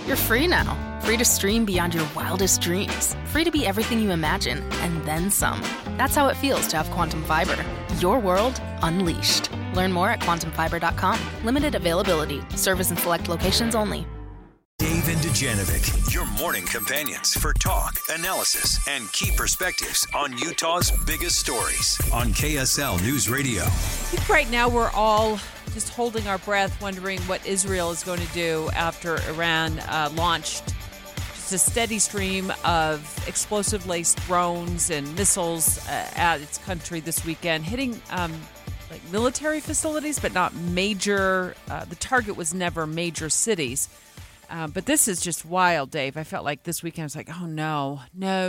You're free now. Free to stream beyond your wildest dreams. Free to be everything you imagine, and then some. That's how it feels to have Quantum Fiber. Your world unleashed. Learn more at quantumfiber.com. Limited availability. Service in select locations only. Dave and Dujanovic, your morning companions for talk, analysis, and key perspectives on Utah's biggest stories on KSL News Radio. I think right now we're all just holding our breath, wondering what Israel is going to do after Iran launched just a steady stream of explosive-laced drones and missiles at its country this weekend, hitting like military facilities, but not major. The target was never major cities. But this is just wild, Dave. I felt like this weekend I was like, oh, no.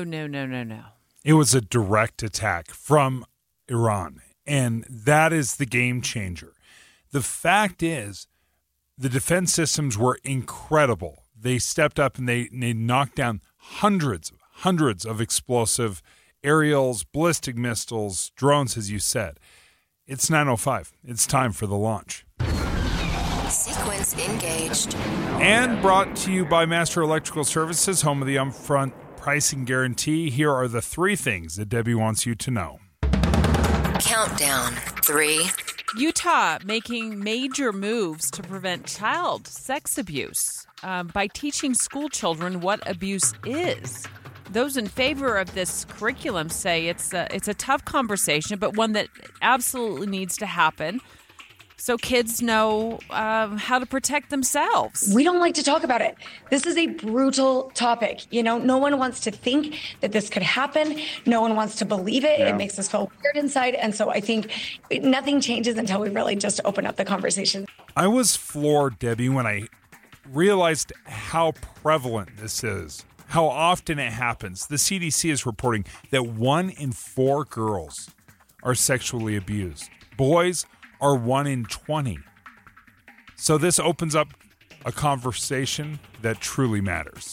It was a direct attack from Iran, and that is the game changer. The fact is, the defense systems were incredible. They stepped up and they knocked down hundreds of explosive aerials, ballistic missiles, drones, as you said. It's 9:05. It's time for the launch. Sequence engaged. And brought to you by Master Electrical Services, home of the upfront pricing guarantee. Here are the 3 things that Debbie wants you to know. Countdown. 3. Utah making major moves to prevent child sex abuse by teaching school children what abuse is. Those in favor of this curriculum say it's a tough conversation, but one that absolutely needs to happen so kids know how to protect themselves. We don't like to talk about it. This is a brutal topic. You know, no one wants to think that this could happen. No one wants to believe it. Yeah. It makes us feel weird inside. And so I think nothing changes until we really just open up the conversation. I was floored, Debbie, when I realized how prevalent this is, how often it happens. The CDC is reporting that 1 in 4 girls are sexually abused. Boys are 1 in 20. So this opens up a conversation that truly matters.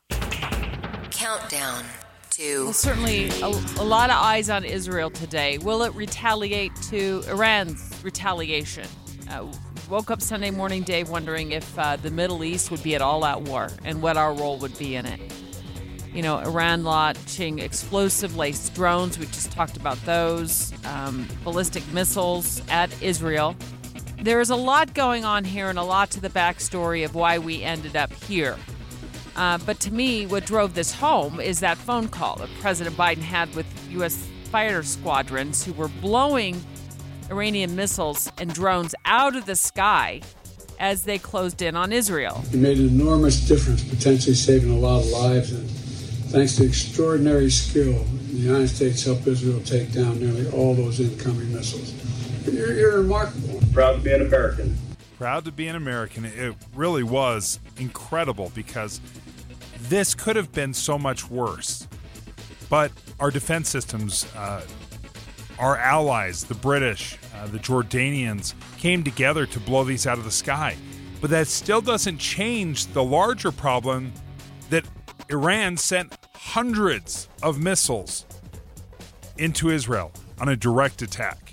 Countdown. 2. Well, certainly a lot of eyes on Israel today. Will it retaliate to Iran's retaliation? Woke up Sunday morning, Dave, wondering if the Middle East would be at all-out war and what our role would be in it. You know, Iran launching explosive-laced drones. We just talked about those. Ballistic missiles at Israel. There is a lot going on here and a lot to the backstory of why we ended up here. But to me, what drove this home is that phone call that President Biden had with U.S. fighter squadrons who were blowing Iranian missiles and drones out of the sky as they closed in on Israel. It made an enormous difference, potentially saving a lot of lives. And thanks to extraordinary skill, the United States helped Israel take down nearly all those incoming missiles. You're remarkable. Proud to be an American. Proud to be an American. It really was incredible because this could have been so much worse. But our defense systems, our allies, the British, the Jordanians, came together to blow these out of the sky. But that still doesn't change the larger problem that Iran sent hundreds of missiles into Israel on a direct attack.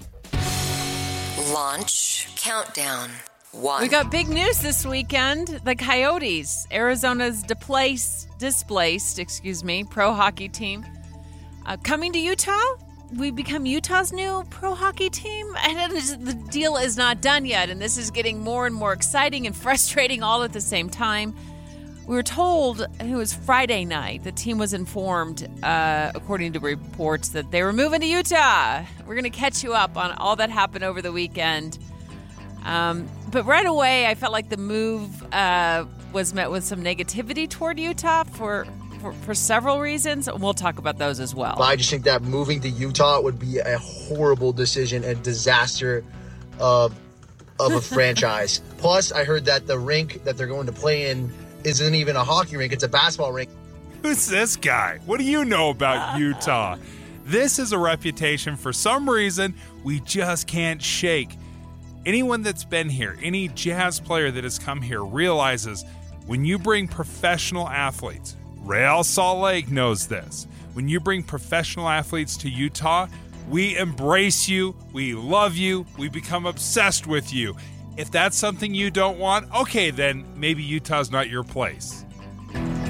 Launch countdown. 1. We got big news this weekend. The Coyotes, Arizona's displaced pro hockey team, coming to Utah. We become Utah's new pro hockey team. And the deal is not done yet, and this is getting more and more exciting and frustrating all at the same time. We were told, it was Friday night, the team was informed, according to reports, that they were moving to Utah. We're going to catch you up on all that happened over the weekend. But right away, I felt like the move was met with some negativity toward Utah for several reasons. We'll talk about those as well. I just think that moving to Utah would be a horrible decision and disaster of a franchise. Plus, I heard that the rink that they're going to play in isn't even a hockey rink, it's a basketball rink. Who's this guy? What do you know about Utah? This is a reputation for some reason we just can't shake. Anyone that's been here, any Jazz player that has come here realizes when you bring professional athletes, Real Salt Lake knows this, when you bring professional athletes to Utah, we embrace you, we love you, we become obsessed with you. If that's something you don't want, okay, then maybe Utah's not your place.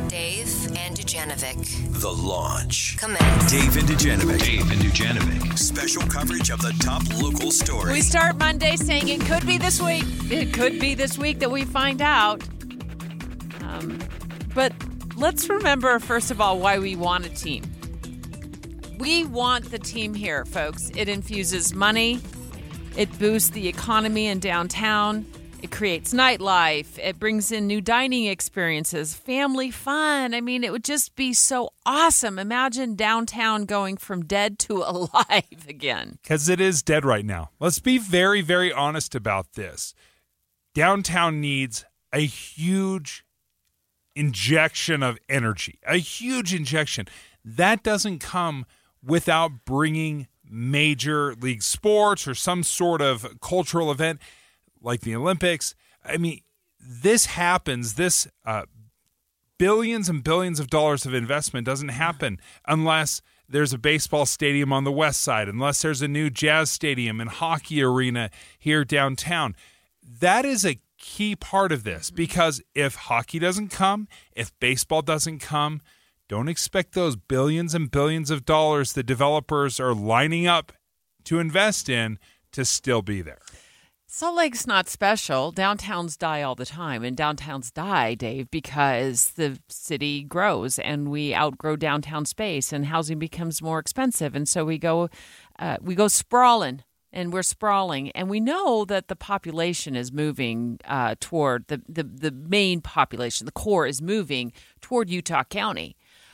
Dave and Dujanovic. The Launch. Commence. Dave and Dujanovic. Special coverage of the top local story. We start Monday saying it could be this week. It could be this week that we find out. But let's remember, first of all, why we want a team. We want the team here, folks. It infuses money. It boosts the economy in downtown. It creates nightlife. It brings in new dining experiences, family fun. I mean, it would just be so awesome. Imagine downtown going from dead to alive again. Because it is dead right now. Let's be very, very honest about this. Downtown needs a huge injection of energy, a huge injection. That doesn't come without bringing major league sports or some sort of cultural event like the Olympics. I mean, this happens. This billions and billions of dollars of investment doesn't happen unless there's a baseball stadium on the west side, unless there's a new jazz stadium and hockey arena here downtown. That is a key part of this, because if hockey doesn't come, if baseball doesn't come, don't expect those billions and billions of dollars the developers are lining up to invest in to still be there. Salt Lake's not special. Downtowns die all the time, and downtowns die, Dave, because the city grows and we outgrow downtown space and housing becomes more expensive. And so we go sprawling. And we're sprawling, and we know that the population is moving toward the main population. The core is moving toward Utah County.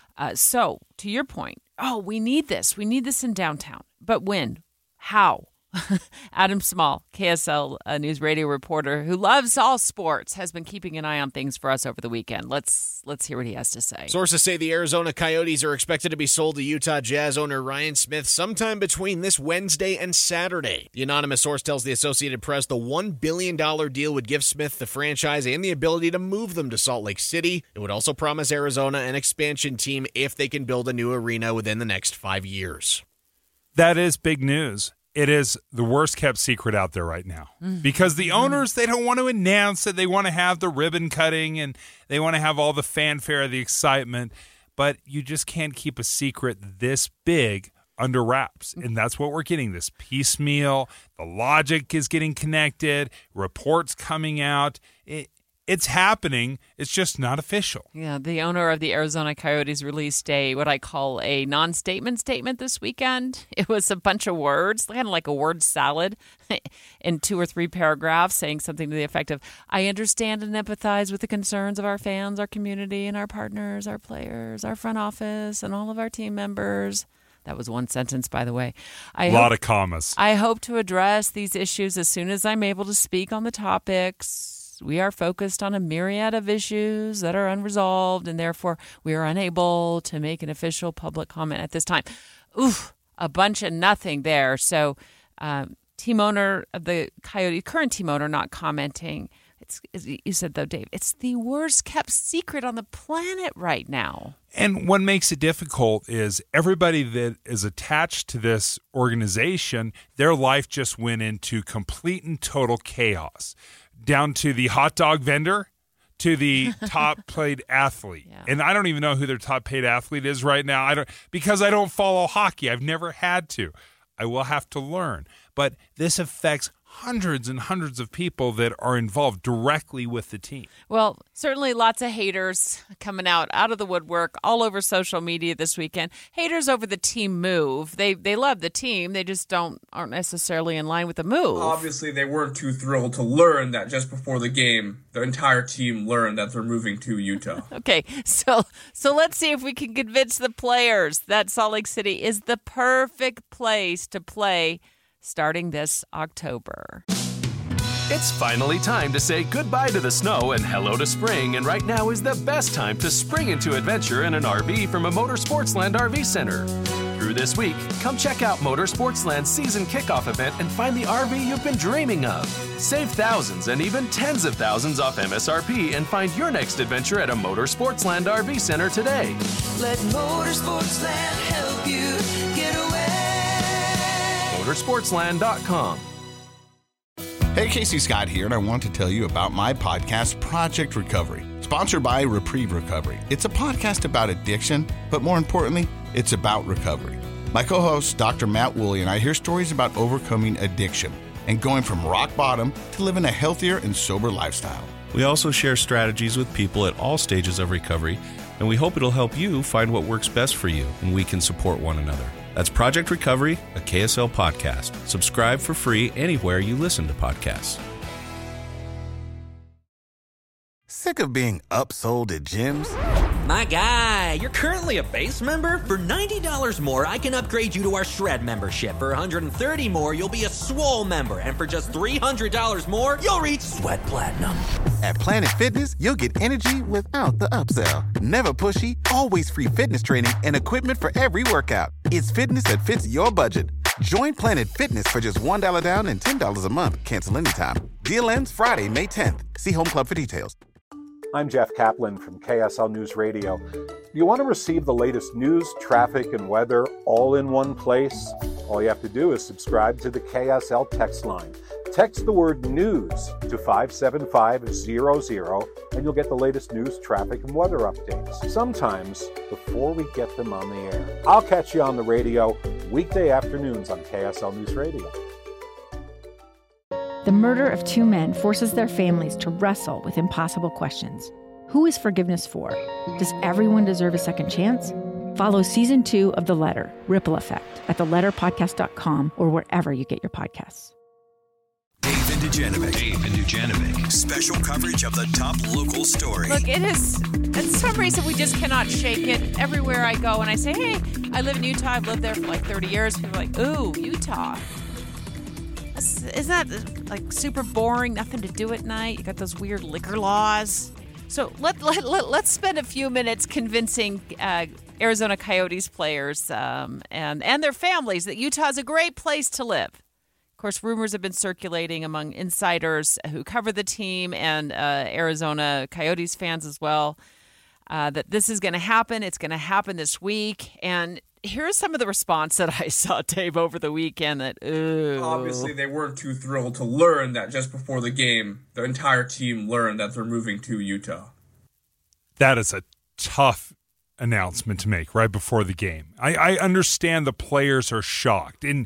So, to your point, we need this. We need this in downtown. But when? How? Adam Small, KSL News radio reporter who loves all sports, has been keeping an eye on things for us over the weekend. Let's hear what he has to say. Sources say the Arizona Coyotes are expected to be sold to Utah Jazz owner Ryan Smith sometime between this Wednesday and Saturday. The anonymous source tells the Associated Press the $1 billion deal would give Smith the franchise and the ability to move them to Salt Lake City. It would also promise Arizona an expansion team if they can build a new arena within the next 5 years. That is big news. It is the worst kept secret out there right now, because the owners, they don't want to announce it. They want to have the ribbon cutting and they want to have all the fanfare, the excitement, but you just can't keep a secret this big under wraps. And that's what we're getting, this piecemeal. The logic is getting connected, reports coming out. It's happening. It's just not official. Yeah, the owner of the Arizona Coyotes released what I call a non-statement statement this weekend. It was a bunch of words, kind of like a word salad in 2 or 3 paragraphs, saying something to the effect of, I understand and empathize with the concerns of our fans, our community, and our partners, our players, our front office, and all of our team members. That was one sentence, by the way. A lot of commas. I hope to address these issues as soon as I'm able to speak on the topics. We are focused on a myriad of issues that are unresolved, and therefore we are unable to make an official public comment at this time. Oof, a bunch of nothing there. So team owner of the Coyote, current team owner, not commenting. It's, as you said, though, Dave, it's the worst kept secret on the planet right now. And what makes it difficult is everybody that is attached to this organization, their life just went into complete and total chaos. Down to the hot dog vendor, to the top paid athlete. Yeah. And I don't even know who their top paid athlete is right now. Because I don't follow hockey. I've never had to. I will have to learn. But this affects hundreds and hundreds of people that are involved directly with the team. Well, certainly lots of haters coming out of the woodwork all over social media this weekend. Haters over the team move. They love the team. They just aren't necessarily in line with the move. Obviously, they weren't too thrilled to learn that just before the game, the entire team learned that they're moving to Utah. Okay, so let's see if we can convince the players that Salt Lake City is the perfect place to play starting this October. It's finally time to say goodbye to the snow and hello to spring, and right now is the best time to spring into adventure in an RV from a Motorsportsland RV Center. Through this week, come check out Motorsportsland's season kickoff event and find the RV you've been dreaming of. Save thousands and even tens of thousands off MSRP and find your next adventure at a Motorsportsland RV Center today. Let Motorsportsland help you get away. Motorsportsland.com. Hey, Casey Scott here, and I want to tell you about my podcast, Project Recovery. Sponsored by Reprieve Recovery. It's a podcast about addiction, but more importantly, it's about recovery. My co-host, Dr. Matt Woolley, and I hear stories about overcoming addiction and going from rock bottom to living a healthier and sober lifestyle. We also share strategies with people at all stages of recovery, and we hope it'll help you find what works best for you, and we can support one another. That's Project Recovery, a KSL podcast. Subscribe for free anywhere you listen to podcasts. Sick of being upsold at gyms? My guy, you're currently a base member? For $90 more, I can upgrade you to our Shred membership. For $130 more, you'll be a Swole member. And for just $300 more, you'll reach Sweat Platinum. At Planet Fitness, you'll get energy without the upsell. Never pushy, always free fitness training and equipment for every workout. It's fitness that fits your budget. Join Planet Fitness for just $1 down and $10 a month. Cancel anytime. Deal ends Friday, May 10th. See Home Club for details. I'm Jeff Kaplan from KSL News Radio. Do you want to receive the latest news, traffic, and weather all in one place? All you have to do is subscribe to the KSL text line. Text the word news to 57500 and you'll get the latest news, traffic, and weather updates, sometimes before we get them on the air. I'll catch you on the radio weekday afternoons on KSL News Radio. The murder of two men forces their families to wrestle with impossible questions. Who is forgiveness for? Does everyone deserve a second chance? Follow Season 2 of The Letter, Ripple Effect, at theletterpodcast.com or wherever you get your podcasts. Dave and Dujanovic. Special coverage of the top local story. Look, it is, for some reason, we just cannot shake it. Everywhere I go and I say, hey, I live in Utah. I've lived there for like 30 years. People are like, ooh, Utah. Isn't that like super boring? Nothing to do at night. You got those weird liquor laws. So let's spend a few minutes convincing Arizona Coyotes players and their families that Utah is a great place to live. Of course, rumors have been circulating among insiders who cover the team and Arizona Coyotes fans as well that this is going to happen. It's going to happen this week. And here's some of the response that I saw, Dave, over the weekend. Obviously, they weren't too thrilled to learn that just before the game, the entire team learned that they're moving to Utah. That is a tough announcement to make right before the game. I understand the players are shocked, and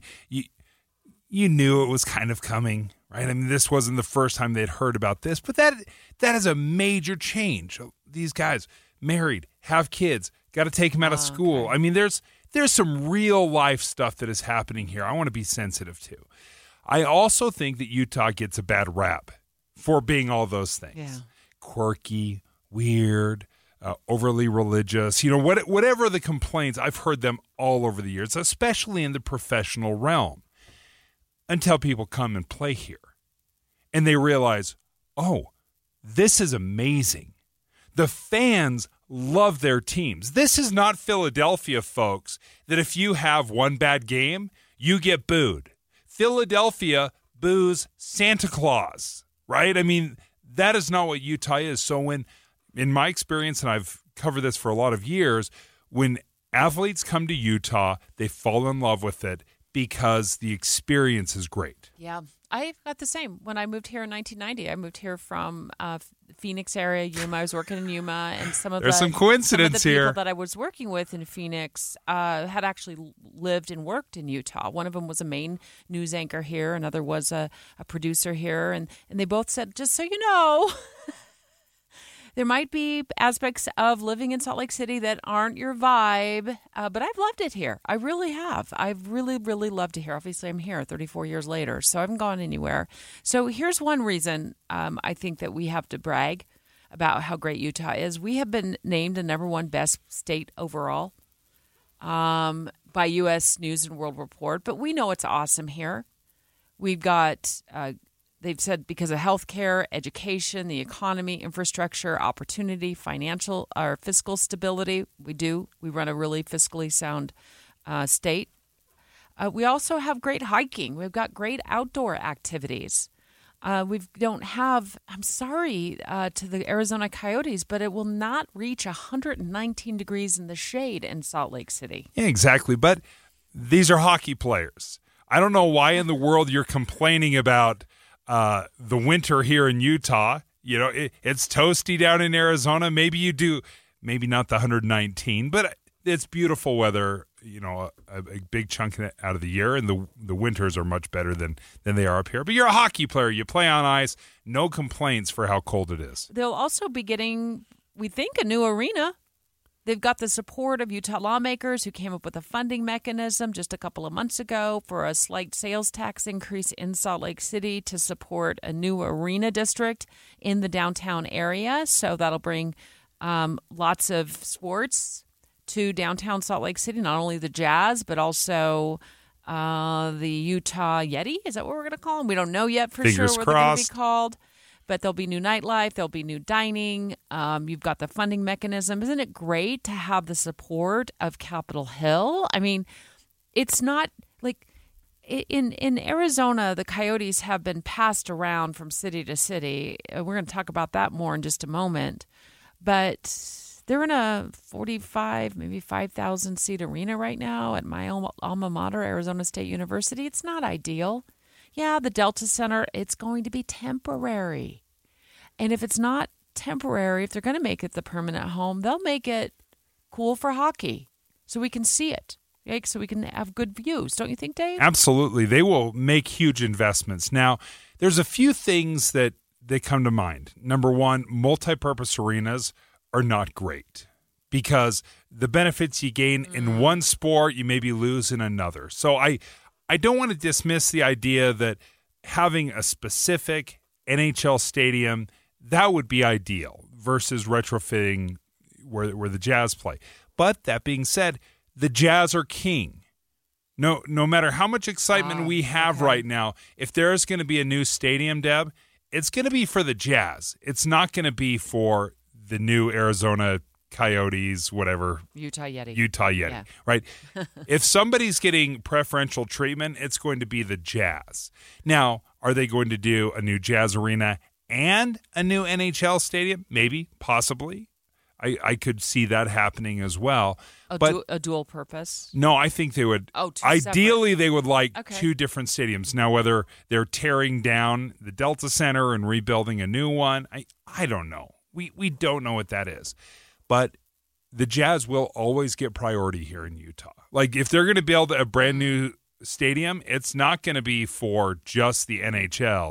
you knew it was kind of coming, right? I mean, this wasn't the first time they'd heard about this, but that is a major change. These guys, married, have kids, got to take them out of school. Okay. I mean, there's some real life stuff that is happening here I want to be sensitive to. I also think that Utah gets a bad rap for being all those things. Yeah. Quirky, weird, overly religious, whatever the complaints, I've heard them all over the years, especially in the professional realm, until people come and play here. And they realize, oh, this is amazing. The fans love their teams. This is not Philadelphia, folks, that if you have one bad game, you get booed. Philadelphia boos Santa Claus, right? I mean, that is not what Utah is. So when, in my experience, and I've covered this for a lot of years, when athletes come to Utah, they fall in love with it because the experience is great. Yeah. I got the same. When I moved here in 1990, I moved here from Phoenix area, Yuma. I was working in Yuma, and There's some coincidence here. Here. People that I was working with in Phoenix had actually lived and worked in Utah. One of them was a main news anchor here. Another was a producer here. And they both said, just so you know, there might be aspects of living in Salt Lake City that aren't your vibe, but I've loved it here. I really have. I've really, really loved it here. Obviously, I'm here 34 years later, so I haven't gone anywhere. So here's one reason I think that we have to brag about how great Utah is. We have been named the #1 best state overall by U.S. News and World Report, but we know it's awesome here. We've got they've said because of healthcare, education, the economy, infrastructure, opportunity, financial or fiscal stability. We run a really fiscally sound state. We also have great hiking. We've got great outdoor activities. Don't have, I'm sorry to the Arizona Coyotes, but it will not reach 119 degrees in the shade in Salt Lake City. Yeah, exactly. But these are hockey players. I don't know why in the world you're complaining about the winter here in Utah. It's toasty down in Arizona. Maybe you do, maybe not the 119, but it's beautiful weather, a big chunk out of the year, and the winters are much better than they are up here. But you're a hockey player. You play on ice. No complaints for how cold it is. They'll also be getting, we think, a new arena. They've got the support of Utah lawmakers who came up with a funding mechanism just a couple of months ago for a slight sales tax increase in Salt Lake City to support a new arena district in the downtown area. So that'll bring lots of sports to downtown Salt Lake City, not only the Jazz, but also the Utah Yeti. Is that what we're going to call them? We don't know yet for Fingers sure what crossed. they're going to be called. But there'll be new nightlife. There'll be new dining. You've got the funding mechanism. Isn't it great to have the support of Capitol Hill? I mean, it's not like in Arizona, the Coyotes have been passed around from city to city. We're going to talk about that more in just a moment. But they're in a 45, maybe 5,000 seat arena right now at my alma mater, Arizona State University. It's not ideal. Yeah, the Delta Center, it's going to be temporary. And if it's not temporary, if they're going to make it the permanent home, they'll make it cool for hockey so we can see it, right? So we can have good views. Don't you think, Dave? Absolutely. They will make huge investments. Now, there's a few things that come to mind. Number one, multi-purpose arenas are not great because the benefits you gain in one sport, you maybe lose in another. So I don't want to dismiss the idea that having a specific NHL stadium, that would be ideal versus retrofitting where the Jazz play. But that being said, the Jazz are king. No matter how much excitement we have right now, if there's going to be a new stadium, Deb, it's going to be for the Jazz. It's not going to be for the new Arizona Coyotes, whatever. Utah Yeti, yeah. Right? If somebody's getting preferential treatment, it's going to be the Jazz. Now, are they going to do a new Jazz arena and a new NHL stadium? Maybe, possibly. I could see that happening as well. A dual purpose? No, I think they would. Ideally, they would like two different stadiums. Now, whether they're tearing down the Delta Center and rebuilding a new one, I don't know. We don't know what that is. But the Jazz will always get priority here in Utah. Like, if they're going to build a brand new stadium, it's not going to be for just the NHL,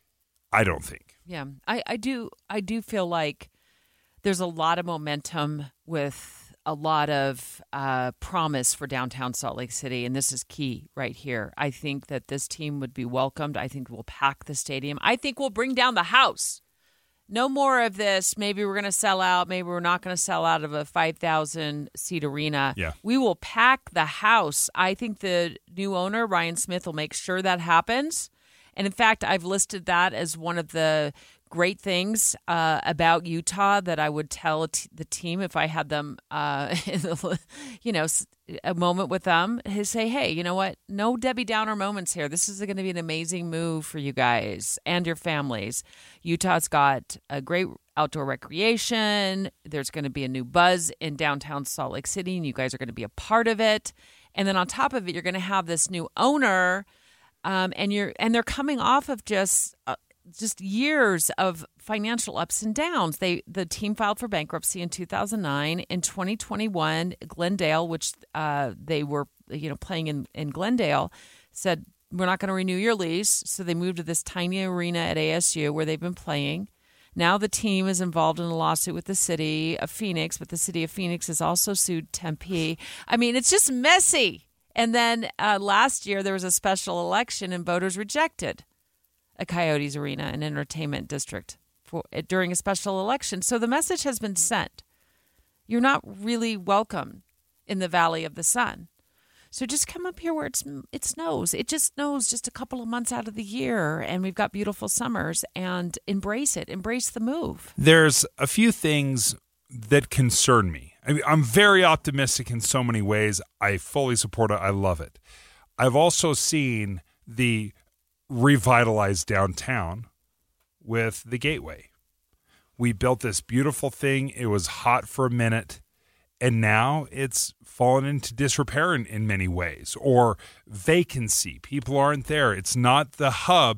I don't think. Yeah, I do feel like there's a lot of momentum with a lot of promise for downtown Salt Lake City, and this is key right here. I think that this team would be welcomed. I think we'll pack the stadium. I think we'll bring down the house. No more of this, maybe we're going to sell out, maybe we're not going to sell out of a 5,000-seat arena. Yeah. We will pack the house. I think the new owner, Ryan Smith, will make sure that happens. And, in fact, I've listed that as one of the great things about Utah that I would tell the team if I had them, a moment with them, to say, hey, you know what? No Debbie Downer moments here. This is going to be an amazing move for you guys and your families. Utah's got a great outdoor recreation. There's going to be a new buzz in downtown Salt Lake City, and you guys are going to be a part of it. And then on top of it, you're going to have this new owner, and they're coming off of just years of financial ups and downs. The team filed for bankruptcy in 2009. In 2021, Glendale, which they were playing in Glendale, said, we're not going to renew your lease. So they moved to this tiny arena at ASU where they've been playing. Now the team is involved in a lawsuit with the city of Phoenix, but the city of Phoenix has also sued Tempe. I mean, it's just messy. And then last year there was a special election and voters rejected a Coyotes arena and entertainment district during a special election. So the message has been sent. You're not really welcome in the Valley of the Sun. So just come up here where it snows. It just snows just a couple of months out of the year, and we've got beautiful summers, and embrace it. Embrace the move. There's a few things that concern me. I'm very optimistic in so many ways. I fully support it. I love it. I've also seen the revitalized downtown with the Gateway. We built this beautiful thing. It was hot for a minute, and now it's fallen into disrepair in many ways, or vacancy. People aren't there. It's not the hub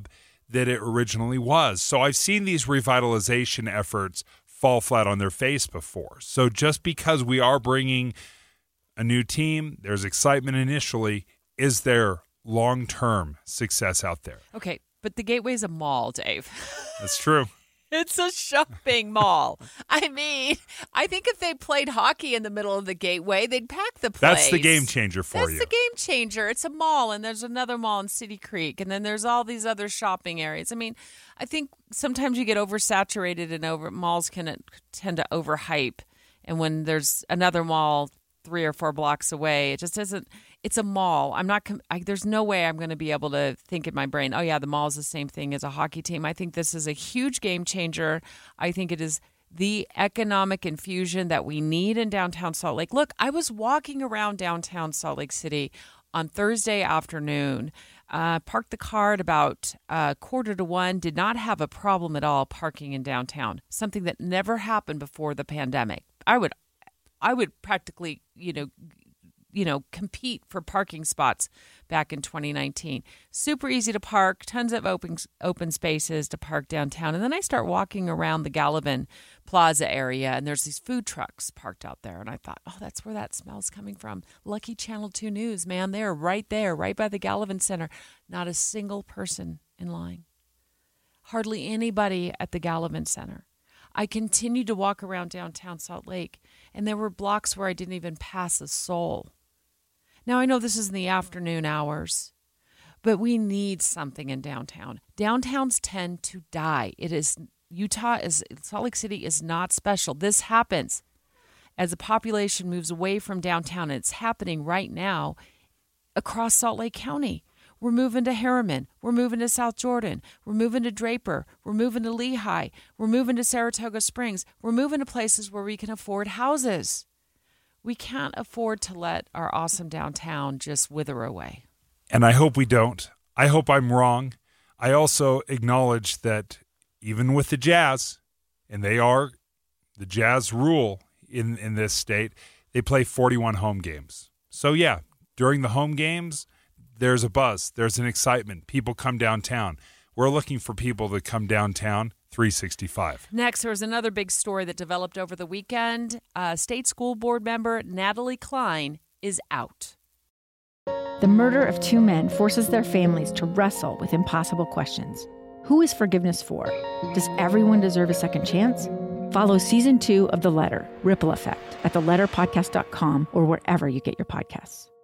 that it originally was. So I've seen these revitalization efforts fall flat on their face before. So just because we are bringing a new team, there's excitement initially. Is there long-term success out there? Okay, but the Gateway's a mall, Dave. That's true. It's a shopping mall. I mean, I think if they played hockey in the middle of the Gateway, they'd pack the place. That's the game changer for you. That's the game changer. It's a mall, and there's another mall in City Creek, and then there's all these other shopping areas. I mean, I think sometimes you get oversaturated and malls can tend to overhype. And when there's another mall 3 or 4 blocks away, it just isn't. It's a mall. There's no way I'm going to be able to think in my brain, oh, yeah, the mall is the same thing as a hockey team. I think this is a huge game changer. I think it is the economic infusion that we need in downtown Salt Lake. Look, I was walking around downtown Salt Lake City on Thursday afternoon, parked the car at about 1:45, did not have a problem at all parking in downtown, something that never happened before the pandemic. I would practically, compete for parking spots back in 2019. Super easy to park, tons of open spaces to park downtown. And then I start walking around the Gallivan Plaza area, and there's these food trucks parked out there. And I thought, oh, that's where that smell's coming from. Lucky Channel 2 News, man. They're right there, right by the Gallivan Center. Not a single person in line. Hardly anybody at the Gallivan Center. I continued to walk around downtown Salt Lake, and there were blocks where I didn't even pass a soul. Now, I know this is in the afternoon hours, but we need something in downtown. Downtowns tend to die. Salt Lake City is not special. This happens as the population moves away from downtown, and it's happening right now across Salt Lake County. We're moving to Harriman. We're moving to South Jordan. We're moving to Draper. We're moving to Lehigh. We're moving to Saratoga Springs. We're moving to places where we can afford houses. We can't afford to let our awesome downtown just wither away. And I hope we don't. I hope I'm wrong. I also acknowledge that even with the Jazz, and the Jazz rule in this state, they play 41 home games. So yeah, during the home games, there's a buzz. There's an excitement. People come downtown. We're looking for people to come downtown 365. Next, there was another big story that developed over the weekend. State school board member Natalie Klein is out. The murder of 2 men forces their families to wrestle with impossible questions. Who is forgiveness for? Does everyone deserve a second chance? Follow Season 2 of The Letter, Ripple Effect, at theletterpodcast.com or wherever you get your podcasts.